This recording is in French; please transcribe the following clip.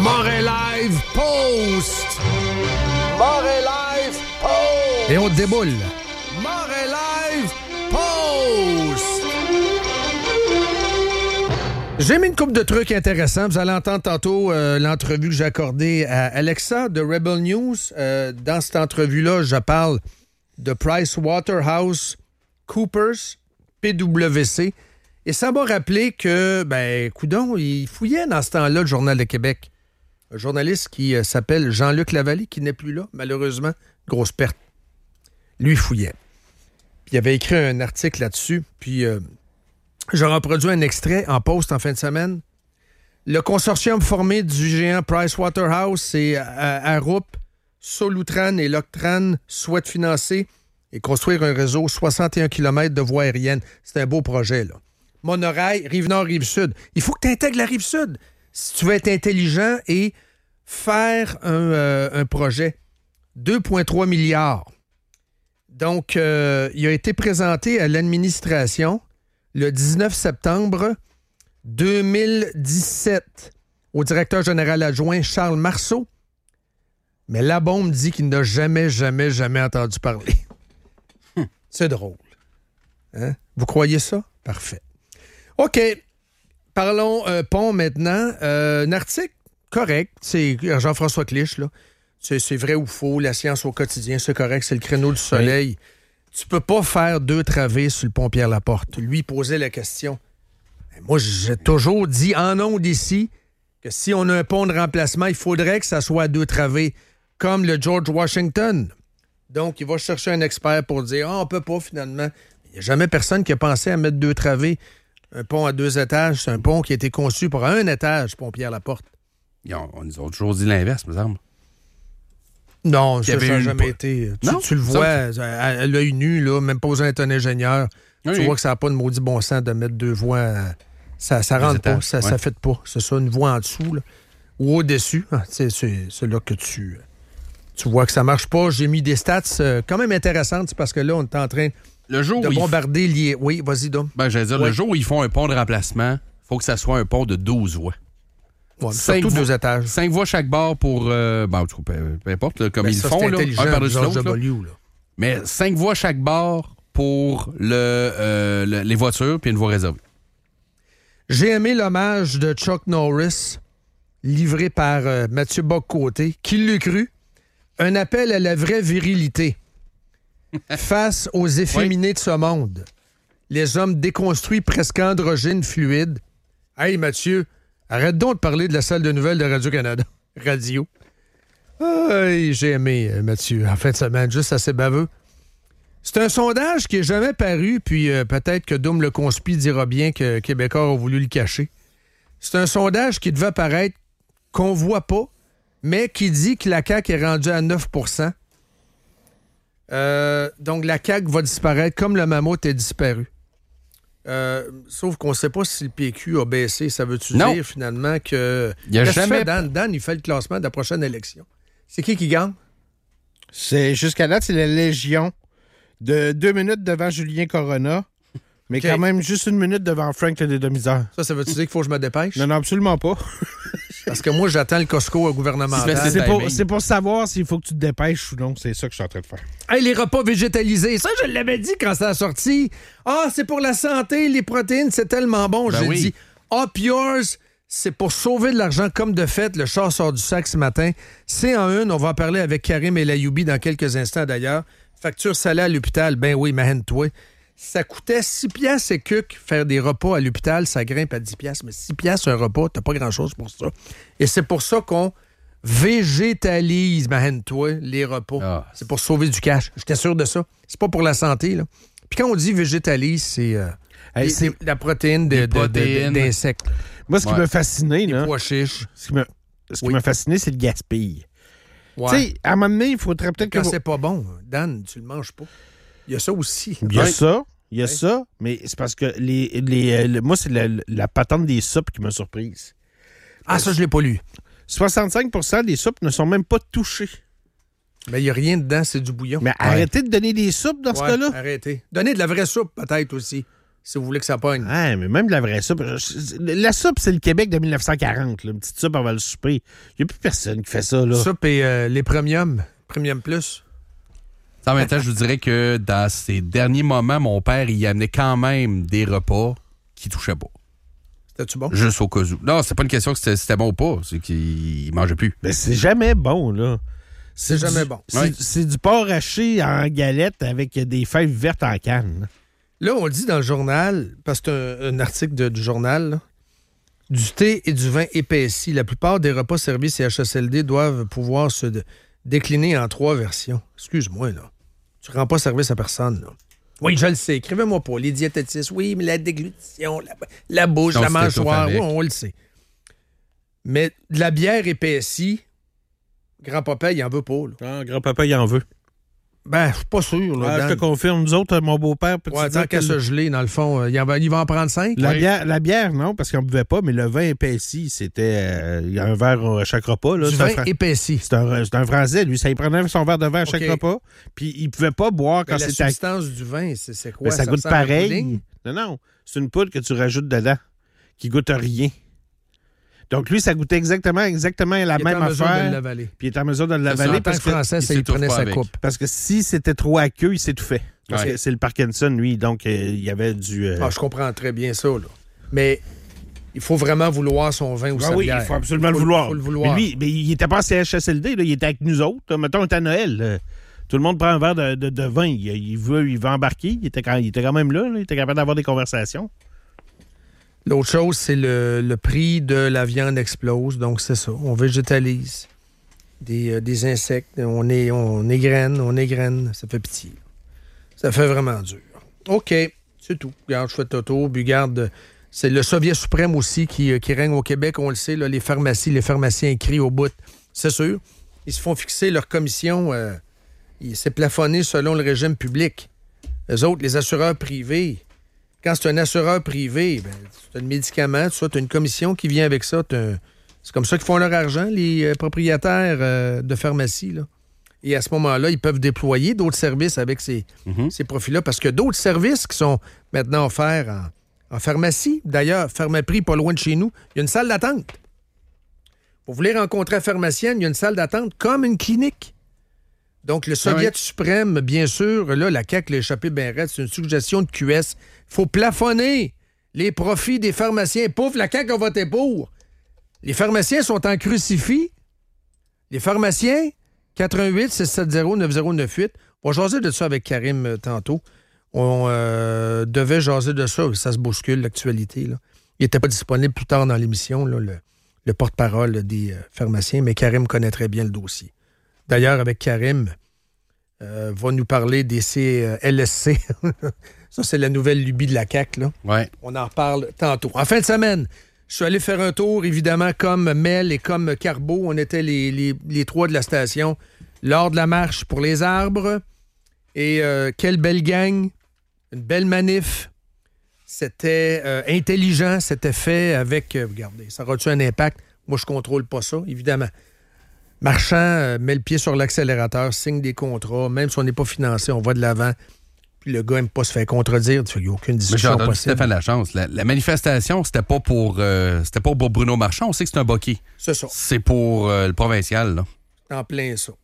Montréal Post! Montréal Post! Et on déboule. Montréal Post! J'ai mis une couple de trucs intéressants. Vous allez entendre tantôt l'entrevue que j'ai accordée à Alexa de Rebel News. Dans cette entrevue-là, je parle de PricewaterhouseCoopers, PwC. Et ça m'a rappelé que, coudonc, il fouillait dans ce temps-là le Journal de Québec. Un journaliste qui s'appelle Jean-Luc Lavallée, qui n'est plus là, malheureusement. Grosse perte. Lui fouillait. Puis il avait écrit un article là-dessus. Puis je reproduis un extrait en post en fin de semaine. Le consortium formé du géant Pricewaterhouse, c'est Arup, Soloutran et Loctran souhaitent financer et construire un réseau 61 km de voies aériennes. C'est un beau projet, là. Monorail, Rive-Nord, Rive-Sud. Il faut que tu intègres la Rive-Sud si tu veux être intelligent et faire un projet. 2,3 milliards. Donc, il a été présenté à l'administration le 19 septembre 2017 au directeur général adjoint Charles Marceau. Mais la bombe dit qu'il n'a jamais entendu parler. C'est drôle. Hein? Vous croyez ça? Parfait. OK. Parlons pont maintenant. Un article correct. C'est Jean-François Clich, là. C'est vrai ou faux, la science au quotidien, c'est correct, c'est le créneau du soleil. Oui. Tu peux pas faire 2 travées sur le pont Pierre-Laporte. Lui posait la question. Moi, j'ai toujours dit en ondes ici que si on a un pont de remplacement, il faudrait que ça soit à 2 travées, comme le George Washington. Donc, il va chercher un expert pour dire « Ah, on peut pas, finalement. » Il n'y a jamais personne qui a pensé à mettre 2 travées. Un pont à 2 étages, c'est un pont qui a été conçu pour 1 étage, pont Pierre-Laporte. On nous a toujours dit l'inverse, me semble. Non, ça n'a jamais été. Tu le vois à l'œil nu, là, même pas besoin d'être un ingénieur. Oui. Tu vois que ça n'a pas de maudit bon sens de mettre 2 voies. Ça rentre pas, ça ne fait pas. C'est ça, une voie en dessous là, ou au-dessus. C'est là que tu vois que ça marche pas. J'ai mis des stats quand même intéressantes parce que là, on est en train de bombarder liés. Oui, vas-y, Dom. J'allais dire, le jour où ils font un pont de remplacement, il faut que ça soit un pont de 12 voies. Ouais, surtout 2 étages. 5 voies chaque bord pour... peu importe, là, comme ils font, là, un par-dessus l'autre. Mais 5 voies chaque bord pour les voitures, puis une voie réservée. J'ai aimé l'hommage de Chuck Norris, livré par Mathieu Bock-Côté, qui l'eût cru. Un appel à la vraie virilité face aux efféminés de ce monde. Les hommes déconstruits, presque androgynes, fluides. Hey, Mathieu... Arrête donc de parler de la salle de nouvelles de Radio-Canada. Radio. J'ai aimé, Mathieu, en fin de semaine, juste assez baveux. C'est un sondage qui n'est jamais paru, puis peut-être que Dom le Conspi dira bien que Québécois ont voulu le cacher. C'est un sondage qui devait apparaître, qu'on voit pas, mais qui dit que la CAQ est rendue à 9 %. Donc la CAQ va disparaître comme le mammouth est disparu. Sauf qu'on ne sait pas si le PQ a baissé. Ça veut-tu dire finalement que... Il y a jamais... Dan, il fait le classement de la prochaine élection. C'est qui gagne? Jusqu'à date, c'est la Légion. De 2 minutes devant Julien Corona, mais quand même juste 1 minute devant Frank le Dédomiseur. Ça veut-tu dire qu'il faut que je me dépêche? Non, absolument pas. Parce que moi, j'attends le Costco gouvernemental. C'est pour savoir s'il faut que tu te dépêches ou non. C'est ça que je suis en train de faire. Hey, les repas végétalisés, ça, je l'avais dit quand ça a sorti. C'est pour la santé, les protéines, c'est tellement bon. J'ai dit, Up Yours, c'est pour sauver de l'argent comme de fait. Le char sort du sac ce matin. C'est en une. On va en parler avec Karim El Ayoubi dans quelques instants, d'ailleurs. Facture salée à l'hôpital, ben oui, mahenne-toi. Ça coûtait 6 piastres et cuc faire des repas à l'hôpital, ça grimpe à 10 piastres. Mais 6 piastres un repas, t'as pas grand-chose pour ça. Et c'est pour ça qu'on végétalise, mahenne-toi, les repas. C'est pour sauver du cash. J'étais sûr de ça. C'est pas pour la santé, là. Puis quand on dit végétalise, c'est la protéine d'insectes. Moi, ce qui m'a fasciné, les pois chiches. Ce qui m'a fasciné, c'est le gaspille. Ouais. Tu sais, à un moment donné, il faudrait peut-être que... Quand c'est pas bon, Dan, tu le manges pas. Il y a ça aussi. Il y a ça, mais c'est parce que moi, c'est la patente des soupes qui m'a surprise. Ça, je l'ai pas lu. 65% des soupes ne sont même pas touchées. Mais il n'y a rien dedans, c'est du bouillon. Mais arrêtez de donner des soupes dans ce cas-là. Arrêtez. Donnez de la vraie soupe, peut-être aussi. si vous voulez que ça pogne. Ouais, mais même de la vraie soupe. La soupe, c'est le Québec de 1940. Là. Une petite soupe avant le souper. Il n'y a plus personne qui fait ça. Là. Soupe et les premium plus. En même temps, je vous dirais que dans ces derniers moments, mon père, il amenait quand même des repas qui touchaient pas. C'était-tu bon? Juste au cas où. Non, c'est pas une question que c'était bon ou pas. C'est qu'il mangeait plus. Mais c'est jamais bon, là. C'est jamais bon. C'est du porc haché en galette avec des fèves vertes en canne. Là, on le dit dans le journal, parce que c'est un article du journal, là, du thé et du vin épaissi. La plupart des repas servis CHSLD doivent pouvoir se décliner en 3 versions. Excuse-moi, là. Tu rends pas service à personne, là. Oui, je le sais. Écrivez-moi pas. Les diététistes, oui, mais la déglutition, la bouche, la mâchoire, oui, on le sait. Mais de la bière épaissie, grand-papa, il en veut pas. Là. Ah, grand-papa, il en veut. Ben, je suis pas sûr. Là, je te confirme. Nous autres, mon beau-père... Tant qu'à se geler, dans le fond, il va en prendre 5. La bière, non, parce qu'on ne buvait pas, mais le vin épaissi, c'était... il y a un verre à chaque repas. Là. Du vin épaissi. C'est un Français, lui. Ça, il prenait son verre de vin à chaque repas, puis il pouvait pas boire quand c'était... La substance du vin, c'est quoi? Ça goûte pareil. Non. C'est une poudre que tu rajoutes dedans, qui goûte rien. Donc, lui, ça goûtait exactement la même affaire. Puis il est en mesure de l'avaler. Parce que français, il prenait sa coupe. Parce que si c'était trop aqueux, il s'étouffait. Parce que c'est le Parkinson, lui. Donc, il y avait du... je comprends très bien ça, là. Mais il faut vraiment vouloir son vin ou sa bière. Oui, il faut absolument le vouloir. Faut le vouloir. Mais lui, il n'était pas en CHSLD, là, il était avec nous autres. Là. Mettons, on était à Noël. Tout le monde prend un verre de vin. Il veut embarquer. Il était quand même là. Il était capable d'avoir des conversations. L'autre chose, c'est le prix de la viande explose. Donc, c'est ça. On végétalise des insectes. On égrène. Ça fait pitié. Ça fait vraiment dur. OK, c'est tout. Regarde, je fais toto. Puis regarde, c'est le Soviet suprême aussi qui règne au Québec. On le sait, là, les pharmaciens crient au bout. C'est sûr. Ils se font fixer leur commission. C'est plafonné selon le régime public. Eux autres, les assureurs privés... Quand c'est un assureur privé, tu as le médicament, tu as une commission qui vient avec ça. C'est comme ça qu'ils font leur argent, les propriétaires de pharmacie. Là. Et à ce moment-là, ils peuvent déployer d'autres services avec ces profils-là, parce que d'autres services qui sont maintenant offerts en pharmacie. D'ailleurs, Pharmaprix, pas loin de chez nous, il y a une salle d'attente. Vous voulez rencontrer un pharmacien, il y a une salle d'attente comme une clinique. Donc, le Soviet suprême, bien sûr, là, la CAQ l'a échappé bien raide, c'est une suggestion de QS. Il faut plafonner les profits des pharmaciens. Pauvre, la CAQ a voté pour. Les pharmaciens sont en crucifix. Les pharmaciens, 88-670-9098. On va jaser de ça avec Karim tantôt. On devait jaser de ça. Ça se bouscule, l'actualité. Là. Il n'était pas disponible plus tard dans l'émission, là, le porte-parole des pharmaciens, mais Karim connaît très bien le dossier. D'ailleurs, avec Karim, va nous parler des CLSC. Ça, c'est la nouvelle lubie de la CAQ, là. Ouais. On en reparle tantôt. En fin de semaine, je suis allé faire un tour, évidemment, comme Mel et comme Carbo. On était les 3 de la station lors de la marche pour les arbres. Et quelle belle gang. Une belle manif. C'était intelligent. C'était fait avec... regardez, ça aura-tu un impact? Moi, je contrôle pas ça, évidemment. Marchand met le pied sur l'accélérateur, signe des contrats. Même si on n'est pas financé, on va de l'avant. Puis le gars n'aime pas se faire contredire. Il n'y a aucune discussion possible. Stéphane Lachance. La manifestation, c'était pas pour Bruno Marchand. On sait que c'est un bokeh. C'est ça. C'est pour le provincial. Là. En plein ça.